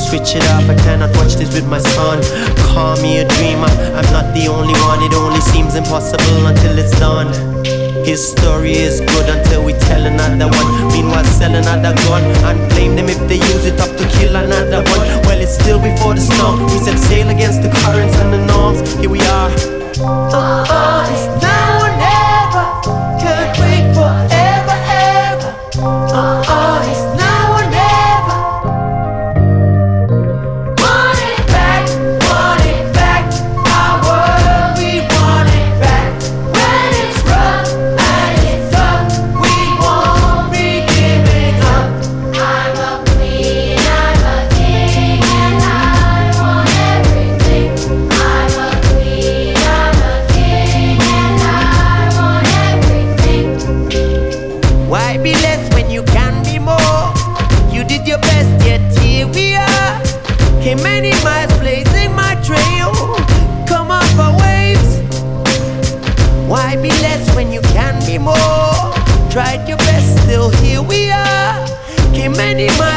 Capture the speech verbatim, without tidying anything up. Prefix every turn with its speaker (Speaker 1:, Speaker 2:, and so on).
Speaker 1: switch it off, I cannot watch this with my son. Call me a dreamer, I'm not the only one. It only seems impossible until it's done. His story is good until we tell another one. Meanwhile sell another gun and blame them if they use it up to kill another one. Well, it's still before the storm. We set sail against the currents and the norms. Here we are. Oh, oh, it's now or never. Can't wait forever, ever. Oh, oh, it's now or never. Want it back, want it back. Our world, we want it back. When it's rough and it's tough, we won't be giving up.
Speaker 2: I'm a queen, I'm a king, and I want everything. I'm a queen, I'm a king, and I want everything.
Speaker 1: Why be less when you can be more? You did your best, yet here we are. Came many miles blazing my trail. Come off our waves. Why be less when you can be more? Tried your best, still here we are. Came many miles